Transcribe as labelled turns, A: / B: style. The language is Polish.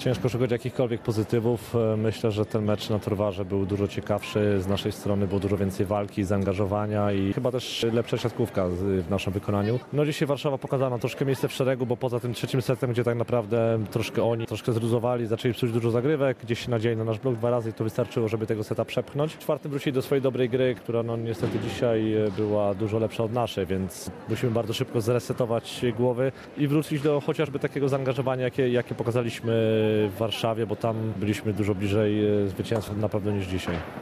A: Ciężko szukać jakichkolwiek pozytywów. Myślę, że ten mecz na Torwarze był dużo ciekawszy. Z naszej strony było dużo więcej walki, zaangażowania i chyba też lepsza siatkówka w naszym wykonaniu. No dzisiaj Warszawa pokazała nam troszkę miejsce w szeregu, bo poza tym trzecim setem, gdzie tak naprawdę troszkę zluzowali, zaczęli psuć dużo zagrywek, gdzieś nadziei na nasz blok 2 razy i to wystarczyło, żeby tego seta przepchnąć. W czwartym wrócili do swojej dobrej gry, która no niestety dzisiaj była dużo lepsza od naszej, więc musimy bardzo szybko zresetować głowy i wrócić do chociażby takiego zaangażowania, jakie pokazaliśmy w Warszawie, bo tam byliśmy dużo bliżej zwycięstwa na pewno niż dzisiaj.